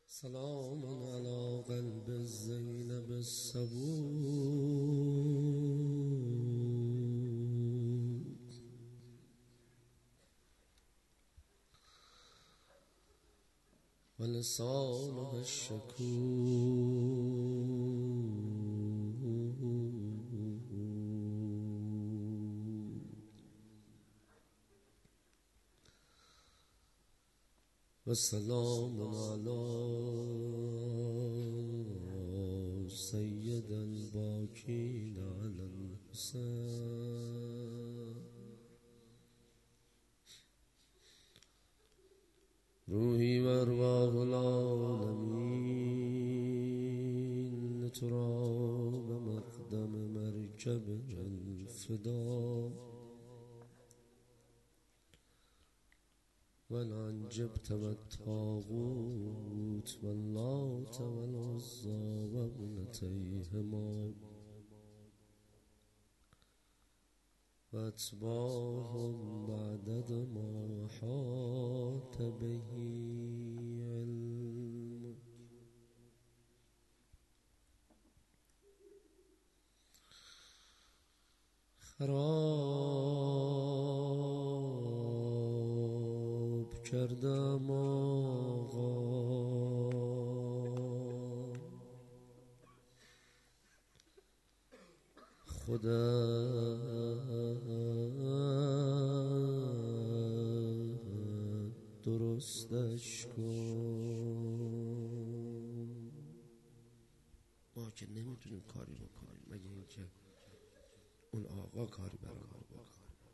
سلام على قلب زینب الصبور و لسانها الشکور و سلام علی سید الباکین علی الحسین روحی و ارواح العالمین تراب مقدم مرکب الفدا والعنجبت والطاغوت واللات والعزى وابنتيهما واتباعهم بعدد ما حاط به علمك خراب کردم آقا خودت درستش کن. ما که نمیتونیم کاری بکنیم مگه اینکه اون آقا کاری برای ما بکنه.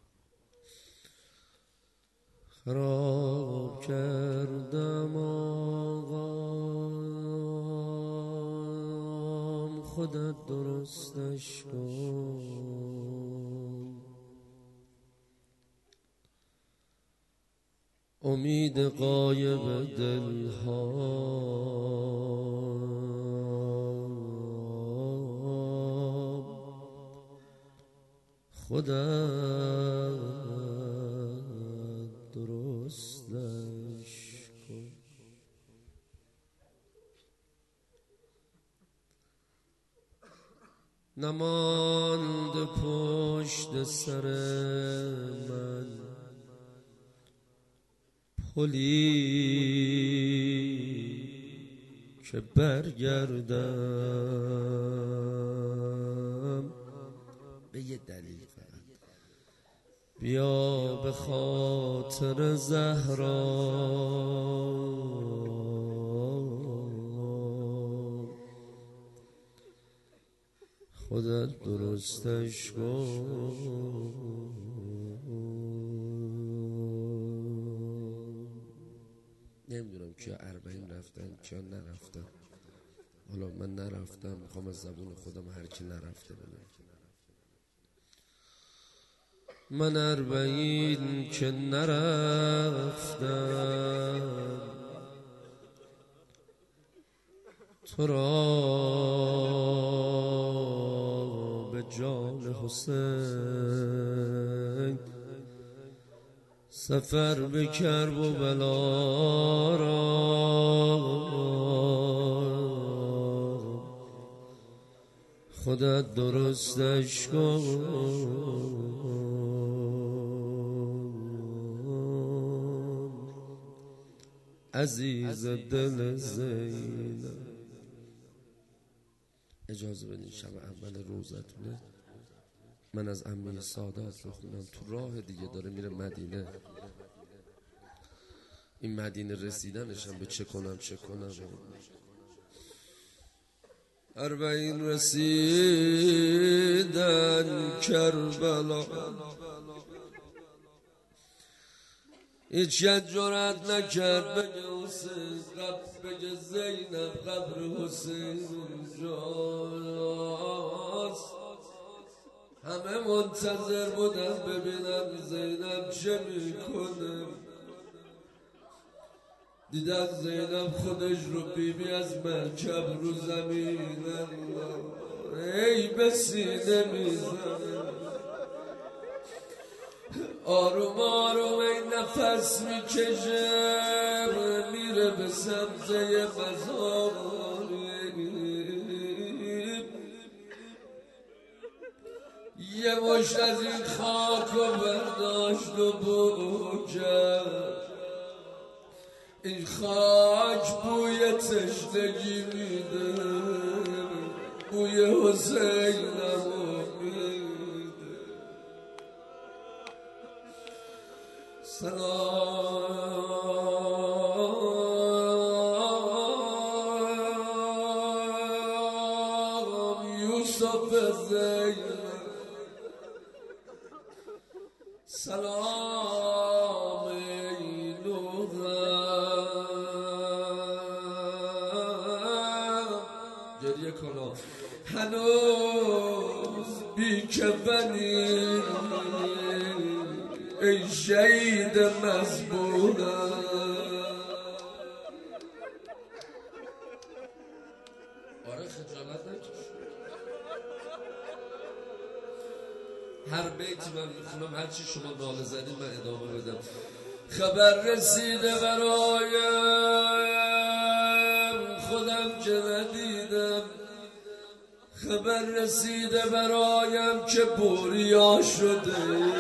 خراب کردم آقام خودت درستش کن. امید غایب دلها خودت درستش کن. نماند پشت سر من پلی که برگردم به یه دلیل فقط. بیا به خاطر زهرا خودت درستش کن. نمیدونم کیا اربعین رفتن کیا نرفتن. حالا من نرفتم، میخوام از زبون خودم هر کی نرفته بگم. من اربعین که نرفتم تو را به جان حسین سفر به کرب و بلا را خودت درستش کن. عزیز دل زینب اجازه بدین شب اول روزتونه من از عمه سادات رو خوندم. تو راه دیگه داره میره مدینه. این مدینه رسیدنشم به چه کنم اربعین رسیدن کربلا هیچ کس جرأت نکرد بگه حسین بگه زینب قبر حسین جاست. همه منتظر بودن ببینم زینب چه میکنه. دیدن زینب خودش رو بیبی از مرکب رو زمین ای به سینه میزنه. آروم آروم این نفس میکشه میره به سبزه مزاریم. یه مشت از این خاک و برداشت و بو کرد. این خاک بوی تشنگی میده، بوی حسینمو میده. سلام یوسف زینب، سلام ای نورم. گریه کنم هنوز بیکفنی ای شهید مذبونم. آره خجالت نکش. هر بیتی من میخونم، هرچی شما ناله زدید من ادامه بدم. خبر رسیده برایم خودم که ندیدم، خبر رسیده برایم که بوریا شده.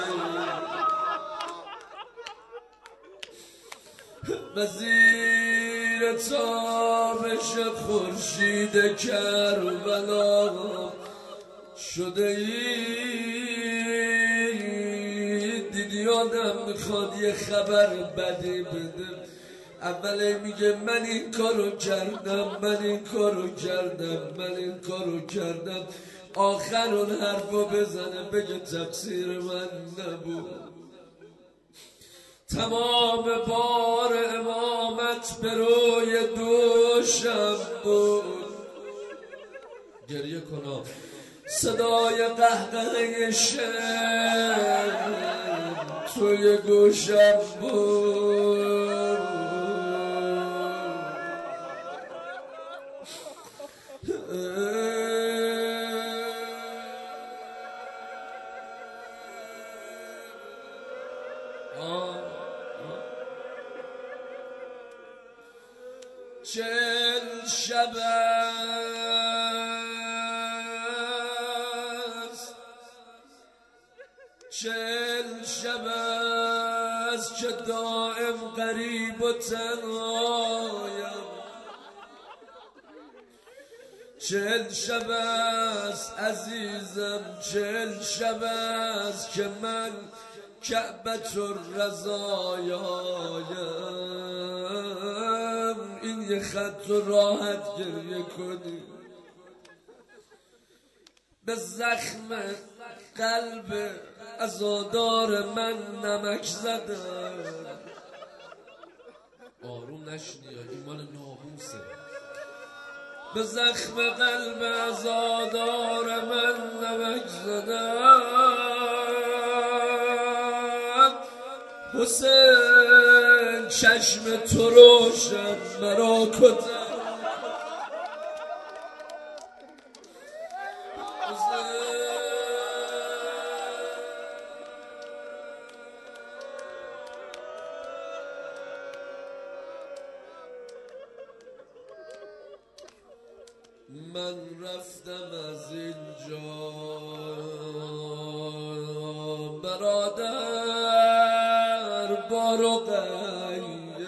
وزیر تابش خورشید کربلا شده ای. دیدی آدم میخواد یه خبر بدی بده، اوله میگه من این کارو کردم، من این کارو کردم، من این کارو کردم، آخر اون حرفو بزنه بگه تقصیر من نبود. تمام بار امامت به روی دوشم بود. گریه کنم صدای قهقه شعر توی گوشم بود. چل شب است، چل شب است که دائم غریب و تنهایم. چل شب است عزیزم، چل شب است که من کعبة الرزایم. این یه خط و راحت گریه کنی. به زخم قلب عزادار من نمک زدم. آروم نشنی، این مال ناموسه. به زخم قلب عزادار من نمک زدم. حسین چشم تو روشن مرا کتن. من رفتم از اینجا برادر بارو قیه،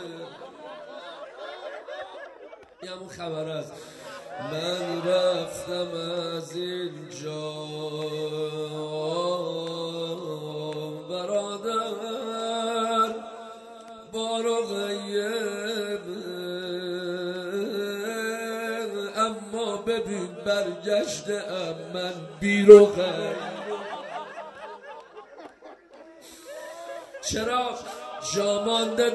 یه همون خبر است. من رفتم از اینجا برادر بارو قیه، اما ببین برگشتم من بیروغم. چرا جامانده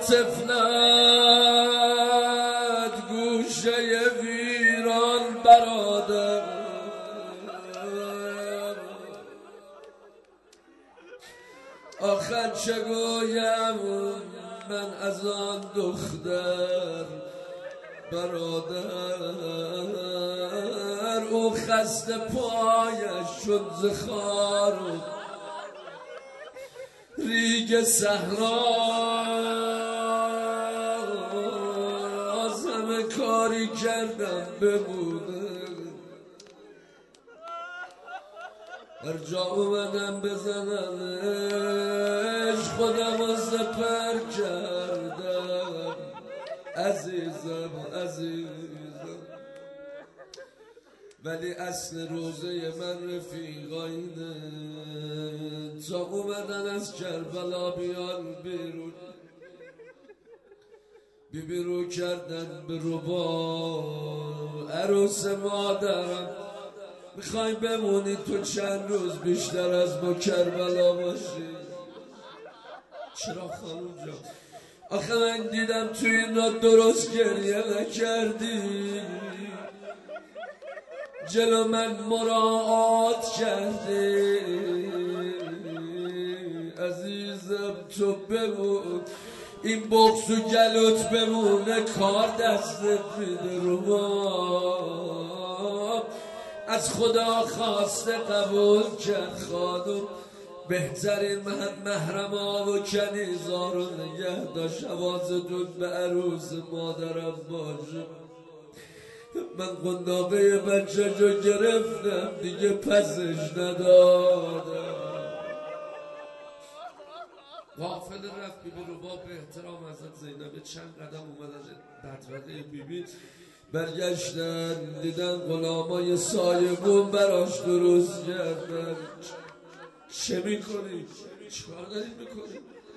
طفلت گوشه ویران برادر. آخر چه گویم من از آن دختر برادر. او خسته پایش شد ز خار و ریگ صحرا. یاری کردم بمونه هر جا اومدم بزننش خودم رو سپر کردم عزیزم ولی اصل روزه من رفیقاینه تا اومدن از کربلا بیان بیرون بیبی رو کردن به ربا عروس مادرم میخوای بمونی تو چند روز بیشتر از ما کربلا باشی چرا خانوم جان آخه من دیدم تو اینا درست گریه نکردی جلو من مراعات کردی عزیزم تو بمون این بغض و گلوت بمونه کار دستت میده رو ما از خدا خواسته قبول کرد خانم بهترین محرما و کنیزا رو نگه داشت حواستون به عروس مادرم باشه من قنداقه بچه جو گرفتم دیگه پسش ندادم غافل رفت بیبی رو با به احترام حضرت زینب چند قدم اومد از بدرقه بیبی برگشتن دیدن غلامای سایبون براش درست کردن چه میکنی؟ چیکار داری میکنی؟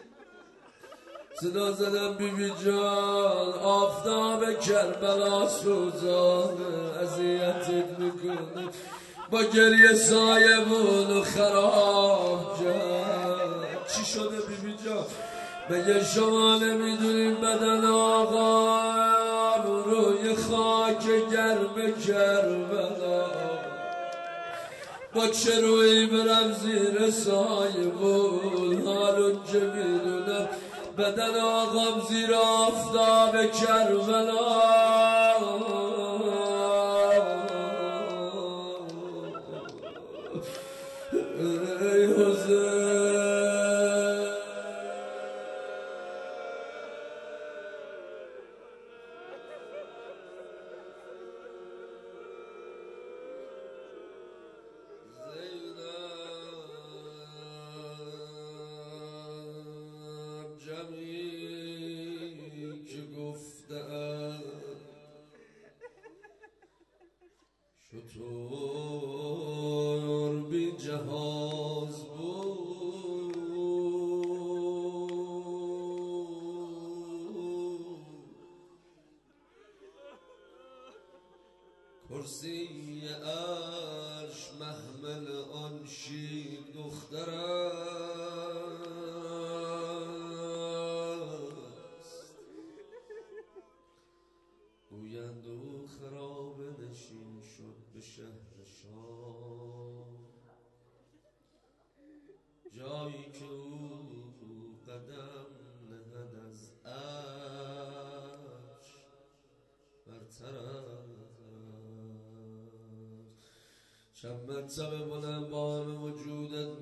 صدا زدم بیبی جان آفتاب کربلا سوزانه اذیتت میکنه با گریه سایبون و خراب کرد چی شده بیبی جان؟ مگه شما نمیدونین بدن آقا روی خاک گرم کربلا با چه روی برم زیر سایبون حالون که میدونم بدن آقام زیر آفتاب کربلا ای حسین شطور بی جهاز بود کرسی عرش محمل آن شیر دختر است گویند او خراب نشین شد به شهر شام جایی که او قدم نهد از عرش برتر است چند مرتبه بلند بان وجودت